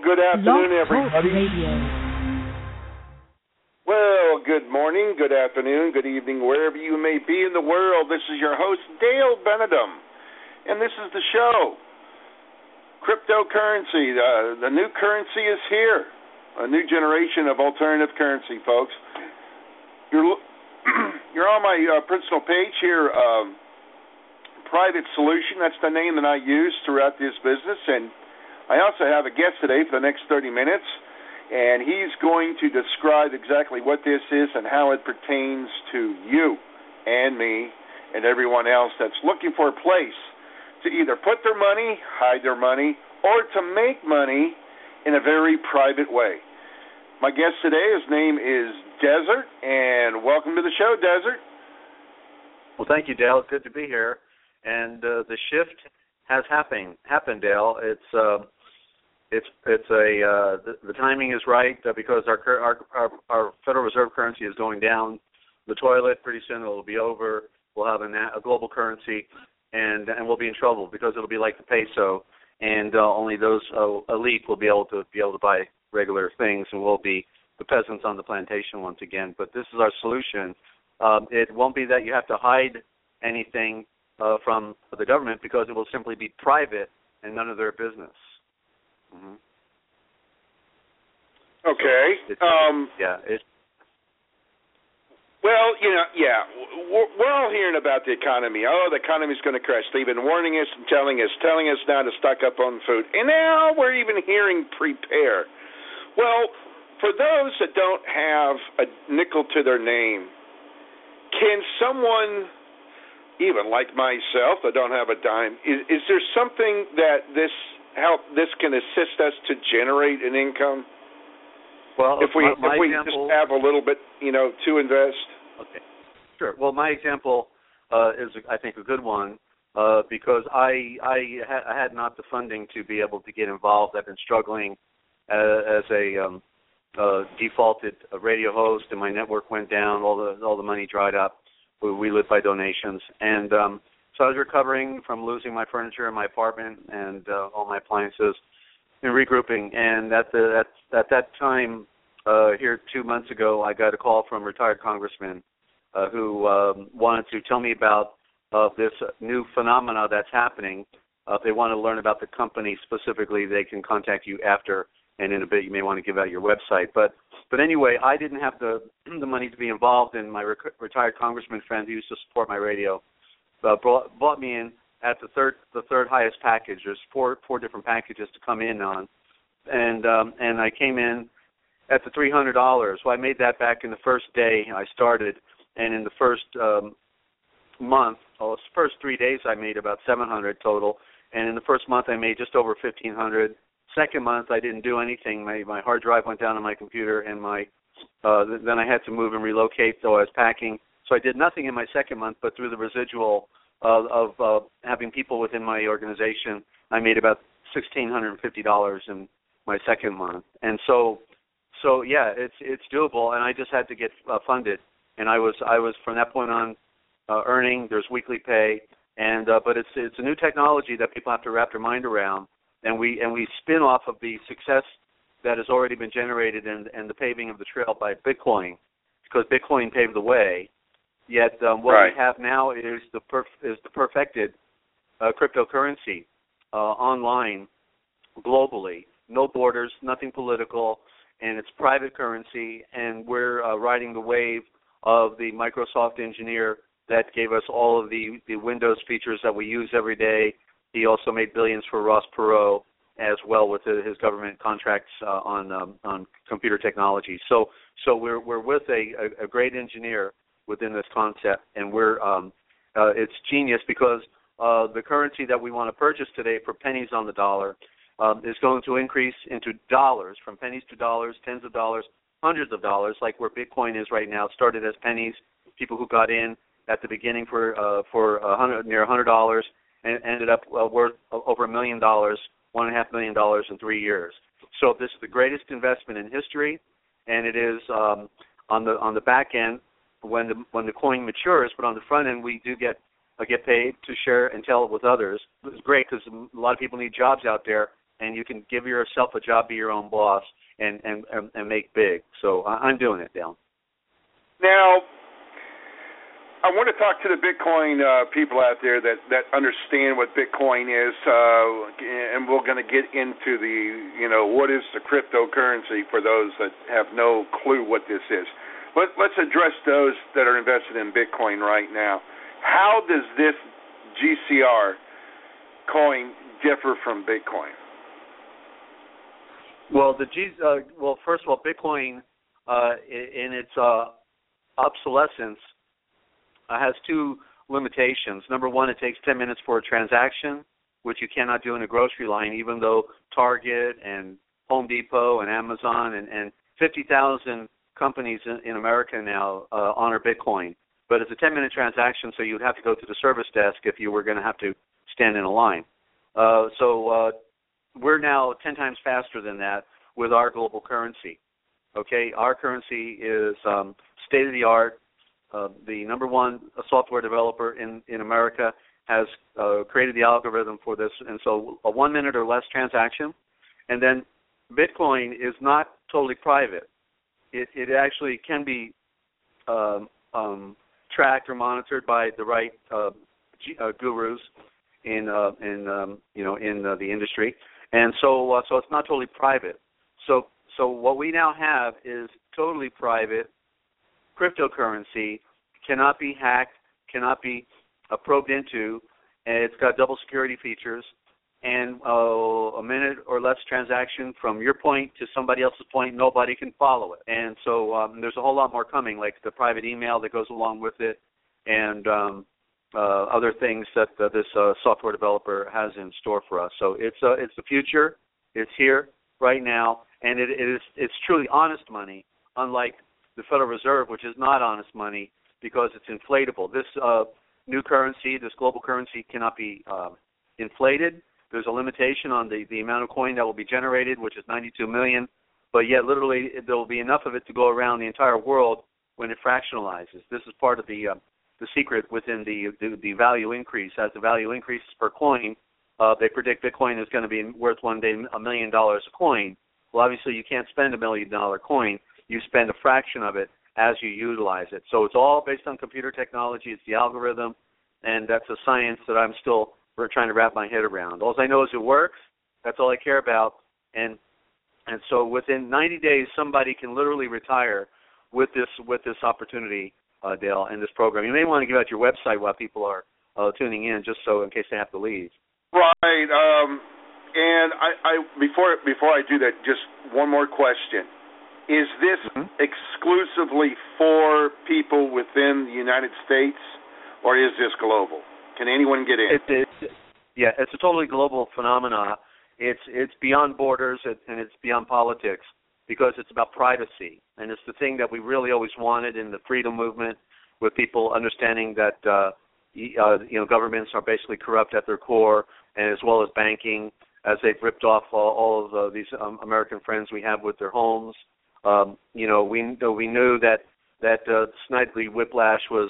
good afternoon, everybody. Radio. Well, good morning, good afternoon, good evening, wherever you may be in the world. This is your host, Dale Benedum, and this is the show. Cryptocurrency, the new currency is here. A new generation of alternative currency, folks. You're on my personal page here, Private Solution. That's the name that I use throughout this business, and I also have a guest today for the next 30 minutes, and he's going to describe exactly what this is and how it pertains to you and me and everyone else that's looking for a place to either put their money, hide their money, or to make money in a very private way. My guest today, his name is Desert, and welcome to the show, Desert. Well, thank you, Dale. It's good to be here. And the shift has happened, Dale. The timing is right because our Federal Reserve currency is going down the toilet. Pretty soon it'll be over. We'll have a global currency, and we'll be in trouble because it'll be like the peso, and only those elite will be able to buy regular things, and we'll be the peasants on the plantation once again. But this is our solution. It won't be that you have to hide anything from the government because it will simply be private and none of their business. Mm-hmm. Okay. We're all hearing about the economy. Oh, the economy's going to crash. They've been warning us and telling us now to stock up on food. And now we're even hearing prepare. Well, for those that don't have a nickel to their name, can someone, even like myself, that don't have a dime, is there something that this can assist us to generate an income? Well, if we example, just have a little bit, to invest. Okay, sure. Well, my example is, I think, a good one because I had not the funding to be able to get involved. I've been struggling as a defaulted radio host, and my network went down. All the money dried up. We live by donations, and so I was recovering from losing my furniture in my apartment and all my appliances and regrouping. And at that time, here 2 months ago, I got a call from a retired congressman who wanted to tell me about this new phenomena that's happening. If they want to learn about the company specifically, they can contact you after, and in a bit you may want to give out your website. But anyway, I didn't have the money to be involved, and my retired congressman friend who used to support my radio brought me in at the third highest package. There's four different packages to come in on, and I came in at the $300. So I made that back in the first day I started, and in the first first 3 days I made about $700 total, and in the first month I made just over $1,500. Second month I didn't do anything. My hard drive went down on my computer, and then I had to move and relocate, so I was packing. So I did nothing in my second month, but through the residual of having people within my organization, I made about $1,650 in my second month. And so yeah, it's doable, and I just had to get funded. And I was from that point on earning. There's weekly pay, and but it's a new technology that people have to wrap their mind around, and we spin off of the success that has already been generated and the paving of the trail by Bitcoin, because Bitcoin paved the way. Yet what we have now is the perfected cryptocurrency online, globally, no borders, nothing political, and it's private currency. And we're riding the wave of the Microsoft engineer that gave us all of the Windows features that we use every day. He also made billions for Ross Perot as well with his government contracts on computer technology. So we're with a great engineer within this concept, and it's genius because the currency that we want to purchase today for pennies on the dollar is going to increase into dollars, from pennies to dollars, tens of dollars, hundreds of dollars, like where Bitcoin is right now. It started as pennies. People who got in at the beginning for near $100 and ended up worth over $1 million, $1.5 million in 3 years. So this is the greatest investment in history, and it is on the back end when the coin matures, but on the front end we do get paid to share and tell it with others. It's great because a lot of people need jobs out there, and you can give yourself a job, be your own boss, and make big. So I'm doing it, Dale. Now, I want to talk to the Bitcoin people out there that understand what Bitcoin is, and we're going to get into what is the cryptocurrency for those that have no clue what this is. Let's address those that are invested in Bitcoin right now. How does this GCR coin differ from Bitcoin? Well, first of all, Bitcoin in its obsolescence has two limitations. Number one, it takes 10 minutes for a transaction, which you cannot do in a grocery line, even though Target and Home Depot and Amazon and 50,000 companies in America now honor Bitcoin. But it's a 10-minute transaction, so you'd have to go to the service desk if you were going to have to stand in a line. So we're now 10 times faster than that with our global currency. Okay, our currency is state-of-the-art. The number one software developer in America has created the algorithm for this, and so a 1 minute or less transaction. And then Bitcoin is not totally private. It actually can be tracked or monitored by the right gurus in the industry, and so it's not totally private. So what we now have is totally private cryptocurrency, cannot be hacked, cannot be probed into, and it's got double security features, and a minute or less transaction from your point to somebody else's point, nobody can follow it. And so there's a whole lot more coming, like the private email that goes along with it, and other things that this software developer has in store for us. So it's the future. It's here right now, and it's truly honest money, unlike the Federal Reserve, which is not honest money because it's inflatable. This new currency, this global currency, cannot be inflated. There's a limitation on the amount of coin that will be generated, which is 92 million, but yet literally there will be enough of it to go around the entire world when it fractionalizes. This is part of the secret within the value increase. As the value increases per coin, they predict Bitcoin is going to be worth one day $1 million a coin. Well, obviously you can't spend $1 million coin. You spend a fraction of it as you utilize it. So it's all based on computer technology. It's the algorithm, and that's a science that I'm still trying to wrap my head around. All I know is it works. That's all I care about. And so within 90 days, somebody can literally retire with this opportunity, Dale, and this program. You may want to give out your website while people are tuning in, just so in case they have to leave. Right. And I before I do that, just one more question. Is this exclusively for people within the United States, or is this global? Can anyone get in? It's a totally global phenomenon. It's beyond borders and it's beyond politics because it's about privacy, and it's the thing that we really always wanted in the freedom movement, with people understanding that governments are basically corrupt at their core, and as well as banking, as they've ripped off all of these American friends we have with their homes. We knew that Snidely Whiplash was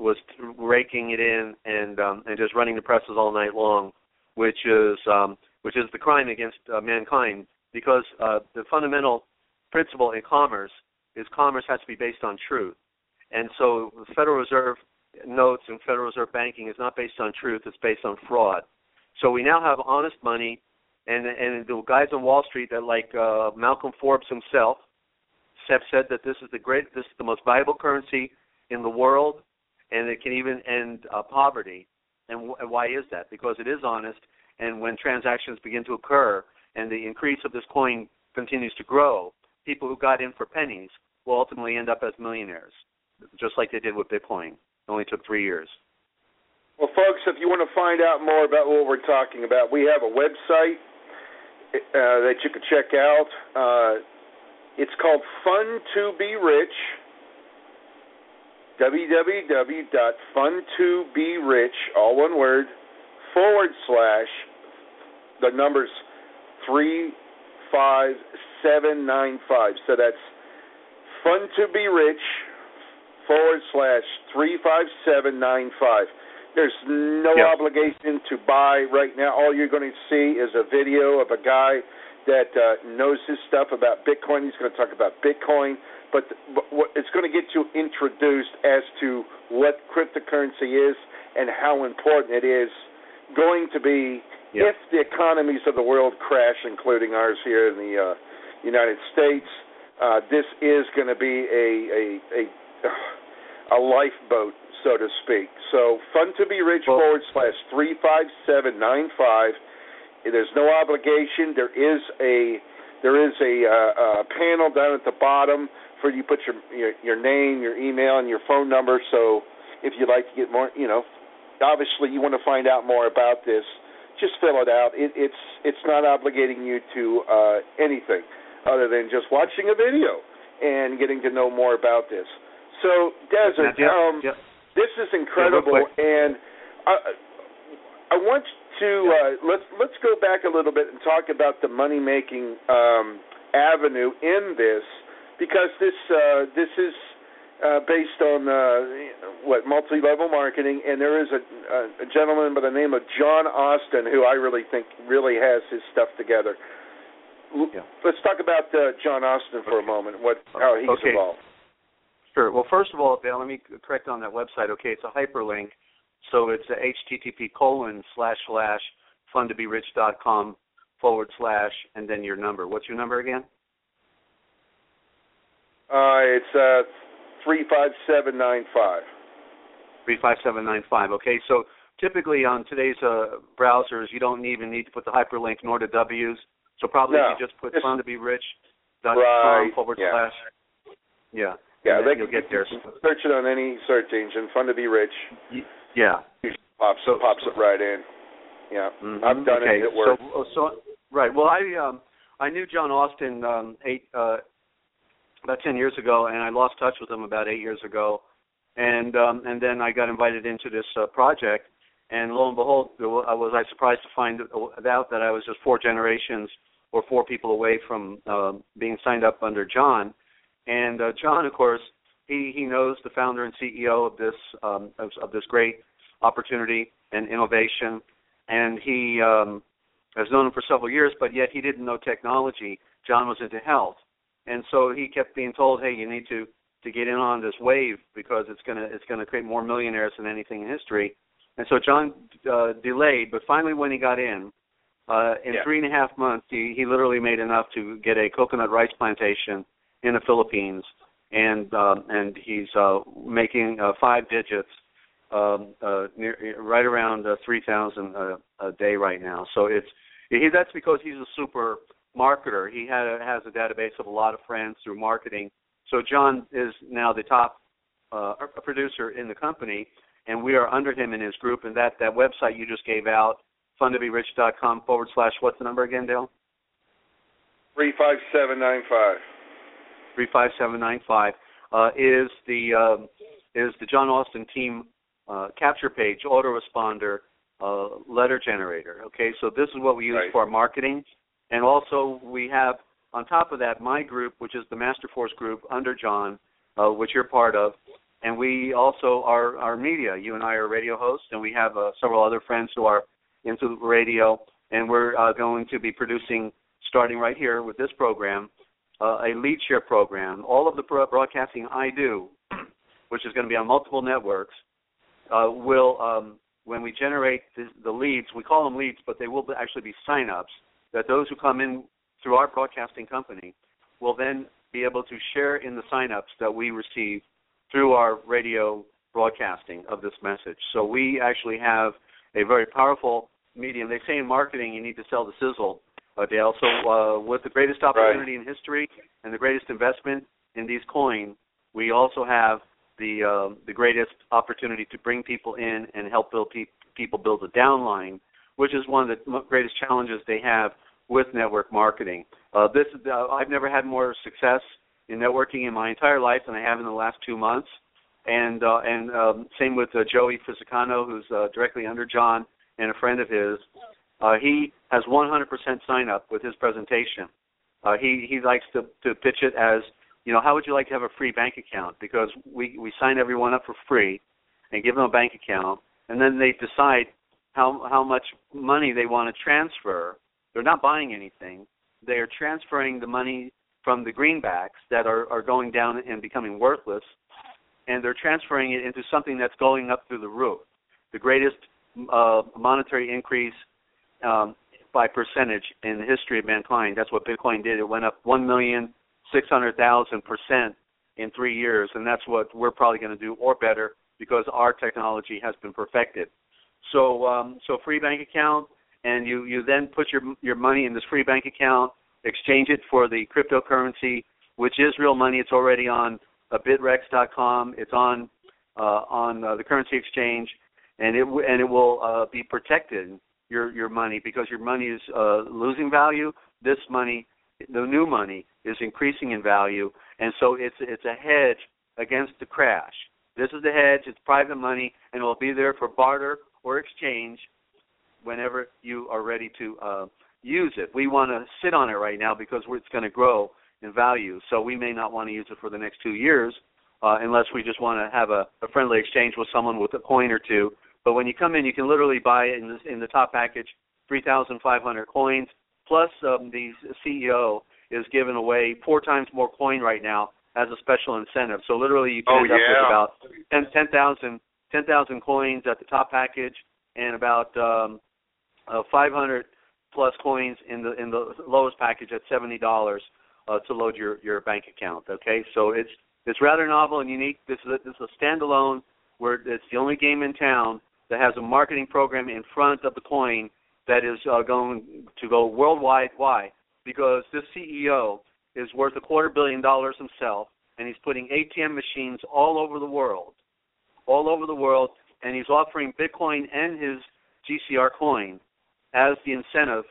raking it in and just running the presses all night long, which is the crime against mankind, because the fundamental principle in commerce is commerce has to be based on truth, and so the Federal Reserve notes and Federal Reserve banking is not based on truth; it's based on fraud. So we now have honest money, and the guys on Wall Street that, like Malcolm Forbes himself, have said that this is the most valuable currency in the world, and it can even end poverty. And why is that? Because it is honest, and when transactions begin to occur and the increase of this coin continues to grow, people who got in for pennies will ultimately end up as millionaires, just like they did with Bitcoin. It only took 3 years. Well, folks, if you want to find out more about what we're talking about, we have a website that you can check out. It's called Fun to Be Rich, www.funtoberich, all one word, / the numbers 35795. So that's Fun to Be Rich / 35795. There's no obligation to buy right now. All you're going to see is a video of a guy that knows his stuff about Bitcoin. He's going to talk about Bitcoin, but it's going to get you introduced as to what cryptocurrency is and how important it is going to be if the economies of the world crash, including ours here in the United States. This is going to be a lifeboat, so to speak. So FundToBeRich /35795. There's no obligation. There is a panel down at the bottom for you to put your name, your email, and your phone number. So if you'd like to get more, obviously you want to find out more about this, just fill it out. It's not obligating you to anything other than just watching a video and getting to know more about this. So, Desert, this is incredible, and I want to let's go back a little bit and talk about the money-making avenue in this, because this is based on multi-level marketing, and there is a gentleman by the name of John Austin who I really think really has his stuff together. Let's talk about John Austin for a moment. How he's involved. Sure. Well, first of all, Dale, let me correct on that website. Okay, it's a hyperlink, so it's http://fundtoberich.com/ and then your number. What's your number again? It's 35795. 35795. Okay, so typically on today's browsers, you don't even need to put the hyperlink nor the W's. So probably if you just put fundtoberich.com/ you'll get there. Search it on any search engine, FundToBeRich. Pops it right in. Yeah, I've done it. It works. Right. Well, I knew John Austin about 10 years ago, and I lost touch with him about 8 years ago, and then I got invited into this project, and lo and behold, was I surprised to find out that I was just 4 generations or 4 people away from being signed up under John. And John, of course, he knows the founder and CEO of this great opportunity and innovation, and he has known him for several years, but yet he didn't know technology. John was into health, and so he kept being told, "Hey, you need to get in on this wave because it's gonna create more millionaires than anything in history." And so John delayed, but finally, when he got in 3.5 months, he literally made enough to get a coconut rice plantation in the Philippines, and he's making 5 digits, right around 3,000 a day right now. So that's because he's a super marketer. He has a database of a lot of friends through marketing. So John is now the top producer in the company, and we are under him in his group. And that website you just gave out, fundtoberich.com/ what's the number again, Dale? 35795. 35795 is the John Austin team capture page, autoresponder, letter generator. Okay, so this is what we use for our marketing, and also we have on top of that my group, which is the Masterforce group under John, which you're part of, and we also are our media. You and I are radio hosts, and we have several other friends who are into radio, and we're going to be producing, starting right here with this program, a lead share program. All of the broadcasting I do, which is going to be on multiple networks, will, when we generate the leads, we call them leads, but they will actually be sign-ups, that those who come in through our broadcasting company will then be able to share in the sign-ups that we receive through our radio broadcasting of this message. So we actually have a very powerful medium. They say in marketing you need to sell the sizzle, Dale. So with the greatest opportunity in history and the greatest investment in these coins, we also have the greatest opportunity to bring people in and help people build a downline, which is one of the greatest challenges they have with network marketing. I've never had more success in networking in my entire life than I have in the last 2 months. And same with Joey Fisicano, who's directly under John and a friend of his. He has 100% sign up with his presentation. He likes to pitch it as, how would you like to have a free bank account? Because we sign everyone up for free and give them a bank account, and then they decide how much money they want to transfer. They're not buying anything. They are transferring the money from the greenbacks that are going down and becoming worthless, and they're transferring it into something that's going up through the roof. The greatest monetary increase by percentage in the history of mankind. That's what Bitcoin did. It went up 1,600,000% in 3 years, and that's what we're probably going to do or better because our technology has been perfected. So free bank account, and you then put your money in this free bank account, exchange it for the cryptocurrency, which is real money. It's already on bitrex.com. It's on the currency exchange, and it will be protected, your money, because your money is losing value. This money, the new money, is increasing in value, and so it's a hedge against the crash. This is the hedge. It's private money, and it will be there for barter or exchange whenever you are ready to use it. We want to sit on it right now because it's going to grow in value, so we may not want to use it for the next 2 years unless we just want to have a friendly exchange with someone with a coin or two. But when you come in, you can literally buy in the top package 3,500 coins, plus the CEO is giving away 4 times more coin right now as a special incentive. So literally you can end up with about 10,000 coins at the top package and about 500 plus coins in the lowest package at $70 to load your bank account. Okay, so it's rather novel and unique. This is a standalone where it's the only game in town that has a marketing program in front of the coin that is going to go worldwide. Why? Because this CEO is worth $250 million himself, and he's putting ATM machines all over the world, and he's offering Bitcoin and his GCR coin as the incentive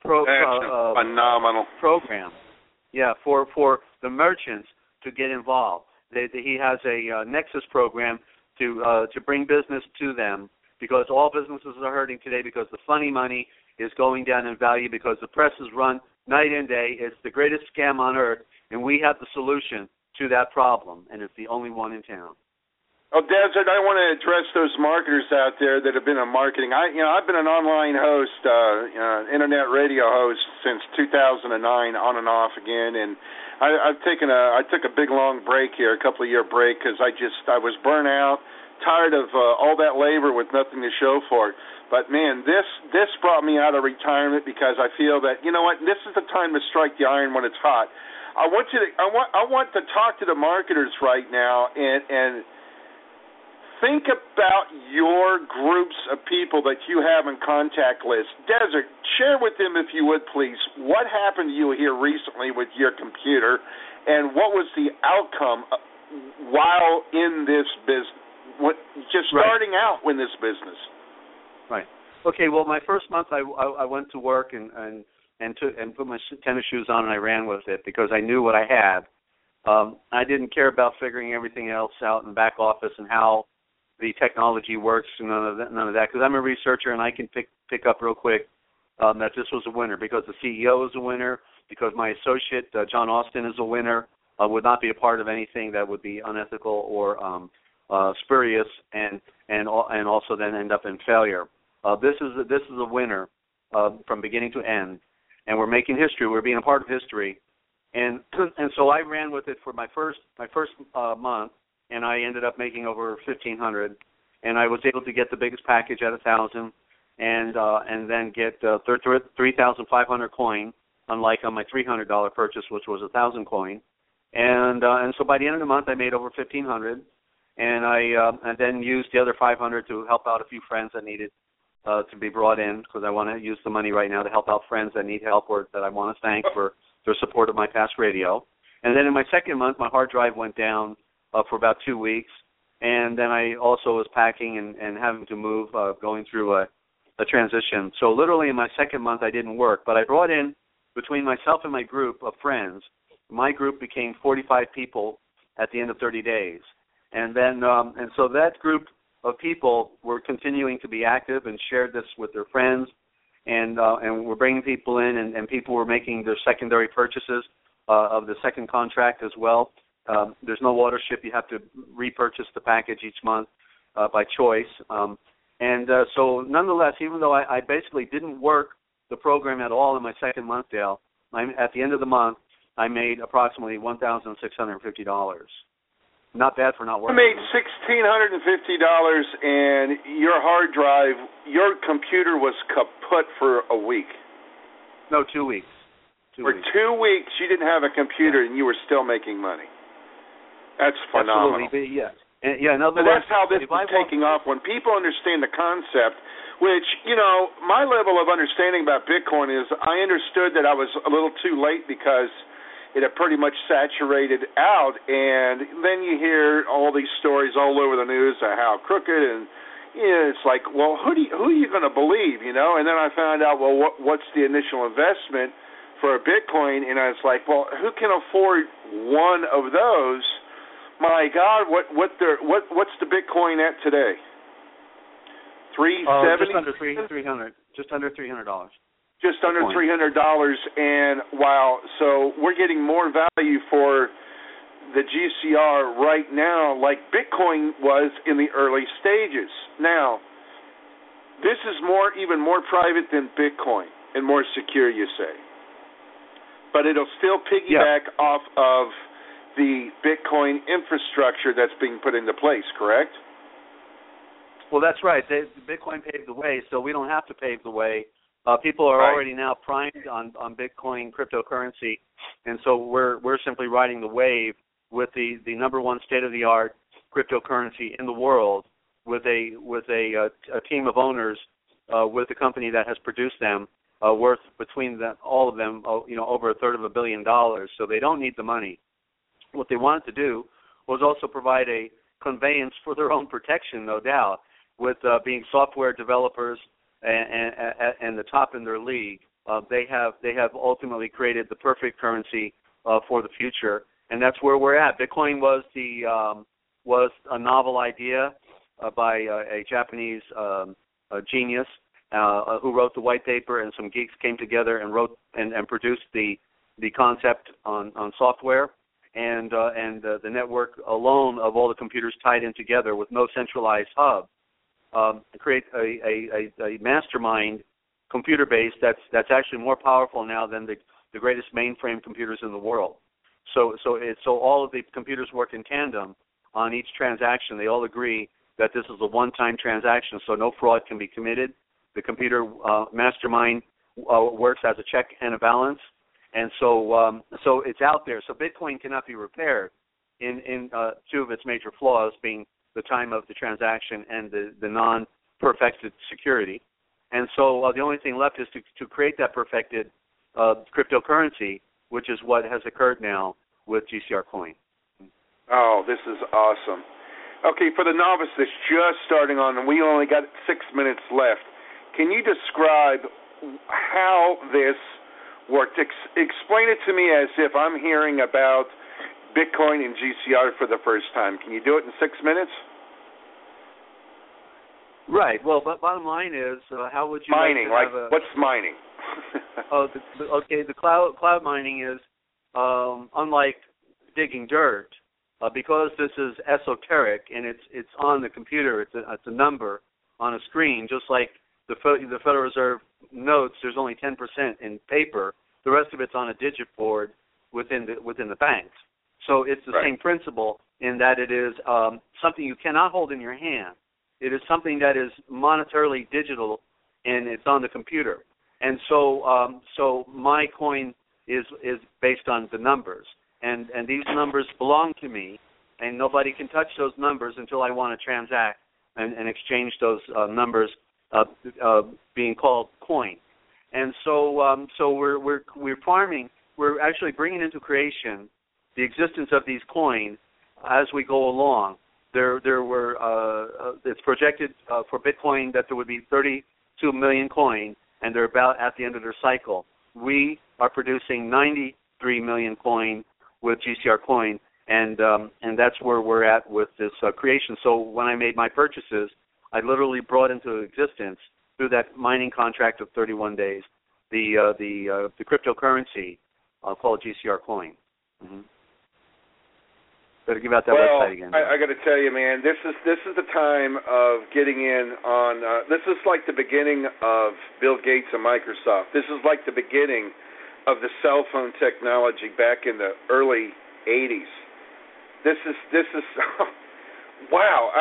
phenomenal program. Yeah, for the merchants to get involved. He has a Nexus program to bring business to them, because all businesses are hurting today because the funny money is going down in value because the press is run night and day. It's the greatest scam on earth, and we have the solution to that problem, and it's the only one in town. Oh, Desert, I want to address those marketers out there that have been in marketing. I've been an online host, internet radio host since 2009, on and off again, and I took a big long break here, a couple of year break, because I was burnt out, tired of all that labor with nothing to show for it. But man, this brought me out of retirement because I feel that, you know what, this is the time to strike the iron when it's hot. I want to talk to the marketers right now and think about your groups of people that you have in contact list. Desert, share with them, if you would, please, what happened to you here recently with your computer, and what was the outcome while in this business, just starting out in this business. Right. Okay. Well, my first month, I went to work and put my tennis shoes on and I ran with it because I knew what I had. I didn't care about figuring everything else out in the back office and how the technology works, none of that, because I'm a researcher and I can pick up real quick that this was a winner because the CEO is a winner, because my associate, John Austin, is a winner, would not be a part of anything that would be unethical or spurious and also then end up in failure. This is a winner from beginning to end, and we're making history. We're being a part of history, and so I ran with it for my first month. And I ended up making over $1,500, and I was able to get the biggest package at $1,000, and then get 3,500 coin, unlike on my $300 purchase, which was 1,000 coin, and so by the end of the month I made over $1,500, and I then used the other 500 to help out a few friends that needed to be brought in, because I want to use the money right now to help out friends that need help or that I want to thank for their support of my past radio, and then in my second month my hard drive went down for about 2 weeks, and then I also was packing and having to move, going through a transition. So literally in my second month I didn't work, but I brought in, between myself and my group of friends, my group became 45 people at the end of 30 days. And then and so that group of people were continuing to be active and shared this with their friends, and we're bringing people in, and people were making their secondary purchases of the second contract as well. There's no water ship. You have to repurchase the package each month by choice. And so nonetheless, even though I basically didn't work the program at all in my second month, Dale, at the end of the month, I made approximately $1,650. Not bad for not working. You made $1,650, and your hard drive, your computer was kaput for a week. No, 2 weeks. For 2 weeks, you didn't have a computer, and you were still making money. That's phenomenal. Absolutely, yeah. And, yeah, in other words, that's how this is taking off. When people understand the concept, which, my level of understanding about Bitcoin is I understood that I was a little too late because it had pretty much saturated out, and then you hear all these stories all over the news of how crooked, and it's like, well, who are you going to believe, And then I found out, well, what's the initial investment for a Bitcoin, and I was like, well, who can afford one of those? My God, what's the Bitcoin at today? $370? Just under $300. Just under $300. Just under $300, and wow! So we're getting more value for the GCR right now, like Bitcoin was in the early stages. Now, this is even more private than Bitcoin and more secure, you say, but it'll still piggyback off of the Bitcoin infrastructure that's being put into place, correct? Well, that's right. Bitcoin paved the way, so we don't have to pave the way. People are already now primed on Bitcoin cryptocurrency, and so we're simply riding the wave with the number one state-of-the-art cryptocurrency in the world, with a team of owners with the company that has produced them, worth between all of them, over $250 million. So they don't need the money. What they wanted to do was also provide a conveyance for their own protection, no doubt, with being software developers and the top in their league. They have ultimately created the perfect currency for the future, and that's where we're at. Bitcoin was a novel idea by a Japanese genius who wrote the white paper, and some geeks came together and wrote and produced the concept on software. And the network alone of all the computers tied in together with no centralized hub create a mastermind computer base that's actually more powerful now than the greatest mainframe computers in the world. So all of the computers work in tandem on each transaction. They all agree that this is a one-time transaction, so no fraud can be committed. The computer mastermind works as a check and a balance. And so it's out there. So Bitcoin cannot be repaired in two of its major flaws, being the time of the transaction and the non-perfected security. And so the only thing left is to create that perfected cryptocurrency, which is what has occurred now with GCR Coin. Oh, this is awesome. Okay, for the novice that's just starting on, and we only got 6 minutes left, can you describe how this worked? Explain it to me as if I'm hearing about Bitcoin and GCR for the first time. Can you do it in 6 minutes? Right. Well, but bottom line is, how would you mining? What's mining? The cloud mining is unlike digging dirt, because this is esoteric and it's on the computer. It's a number on a screen, just like the Federal Reserve notes. There's only 10% in paper. The rest of it's on a digit board within the banks. So it's the same principle in that it is something you cannot hold in your hand. It is something that is monetarily digital, and it's on the computer. And so my coin is based on the numbers, and these numbers belong to me, and nobody can touch those numbers until I want to transact and exchange those numbers, being called coin. And so we're farming. We're actually bringing into creation the existence of these coins as we go along. There were it's projected for Bitcoin that there would be 32 million coins, and they're about at the end of their cycle. We are producing 93 million coin with GCR Coin, and that's where we're at with this creation. So when I made my purchases, I literally brought into existence through that mining contract of 31 days the cryptocurrency called GCR Coin. Mm-hmm. Better give out that website again. I got to tell you, man, this is the time of getting in on. This is like the beginning of Bill Gates and Microsoft. This is like the beginning of the cell phone technology back in the early '80s. This is wow.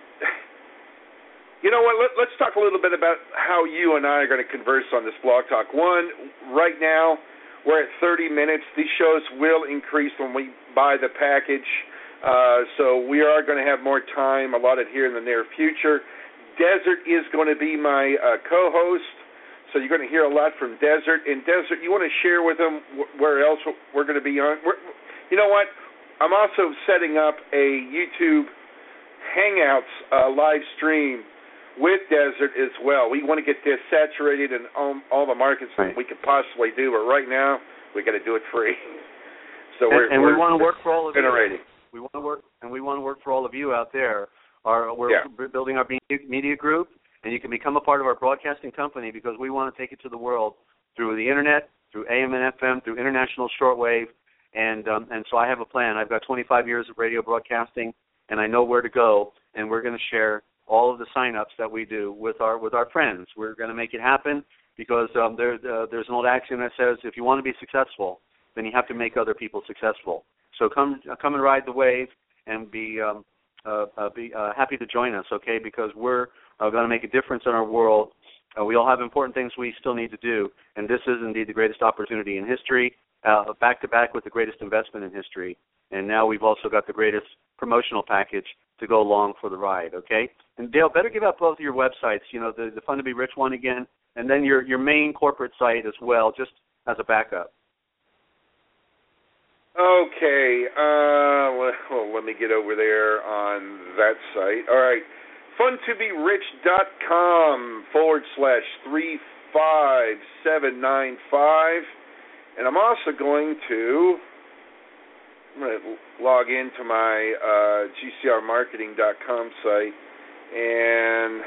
You know what? Let's talk a little bit about how you and I are going to converse on this Blog Talk. One, right now, we're at 30 minutes. These shows will increase when we buy the package, so we are going to have more time allotted here in the near future. Desert is going to be my co-host, so you're going to hear a lot from Desert. And Desert, you want to share with them where else we're going to be on? You know what? I'm also setting up a YouTube Hangouts live stream with Desert as well. We want to get this saturated in all the markets that we could possibly do, but right now we got to do it free. So we want to work for all of generating. We want to work for all of you out there. We're building our media group, and you can become a part of our broadcasting company because we want to take it to the world through the internet, through AM and FM, through international shortwave, and so I have a plan. I've got 25 years of radio broadcasting, and I know where to go, and we're going to share all of the sign-ups that we do with our friends. We're going to make it happen because there's an old axiom that says if you want to be successful, then you have to make other people successful. So come and ride the wave and be happy to join us, okay? Because we're going to make a difference in our world. We all have important things we still need to do, and this is indeed the greatest opportunity in history, back-to-back with the greatest investment in history. And now we've also got the greatest promotional package to go along for the ride, okay? And Dale, better give out both of your websites, you know, the Fun to Be Rich one again, and then your main corporate site as well, just as a backup. Okay. Well, let me get over there on that site. All right. FunToBeRich.com/35795. And I'm also going to log into my GCRmarketing.com site, and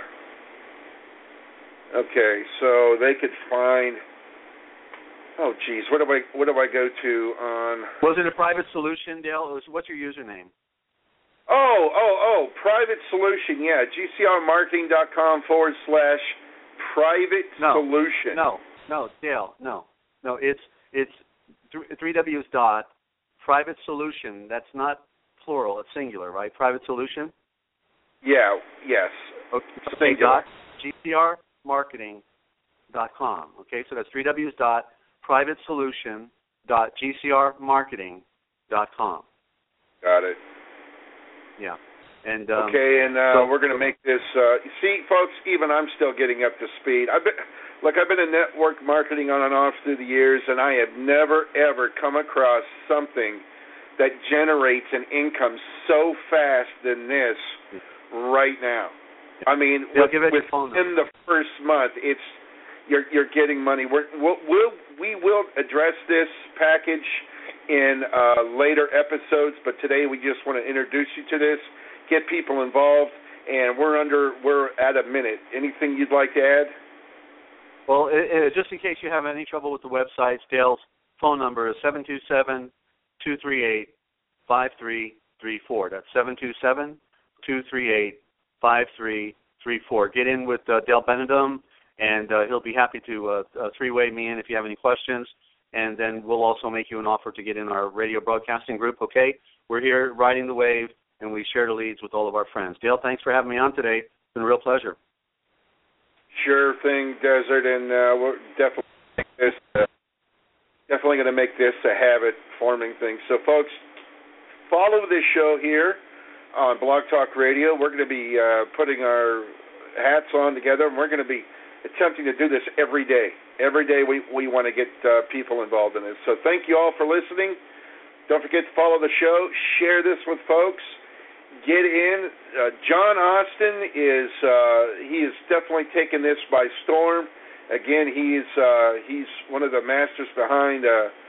okay, so they could find. Oh, geez, what do I go to on? Was it a private solution, Dale? What's your username? Oh, private solution. Yeah, GCRmarketing.com/private solution. No, Dale, no. It's 3 W's dot. Private solution, that's not plural, it's singular, right? Private solution? Yeah, yes. Okay, dot GCRmarketing.com. Okay, so that's 3 W's dot privatesolution.gcrmarketing.com. Got it. Yeah. And okay, and we're going to make this, see, folks, even I'm still getting up to speed. I've been in network marketing on and off through the years, and I have never, ever come across something that generates an income so fast than this right now. I mean, within the first month, you're getting money. We will address this package in later episodes, but today we just want to introduce you to this, get people involved, and we're at a minute. Anything you'd like to add? Well, just in case you have any trouble with the website, Dale's phone number is 727-238-5334. That's 727-238-5334. Get in with Dale Benedum, and he'll be happy to three-way me in if you have any questions. And then we'll also make you an offer to get in our radio broadcasting group, okay? We're here riding the wave, and we share the leads with all of our friends. Dale, thanks for having me on today. It's been a real pleasure. Sure thing, Desert, and we're definitely going to make this a habit-forming thing. So, folks, follow this show here on Blog Talk Radio. We're going to be putting our hats on together, and we're going to be attempting to do this every day. Every day we want to get people involved in this. So thank you all for listening. Don't forget to follow the show. Share this with folks. Get in. John Austin is definitely taken this by storm. Again, he's one of the masters behind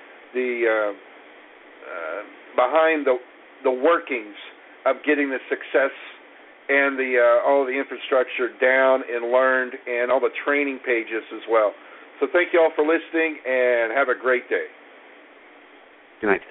the workings of getting the success and all the infrastructure down and learned, and all the training pages as well. So thank you all for listening, and have a great day. Good night.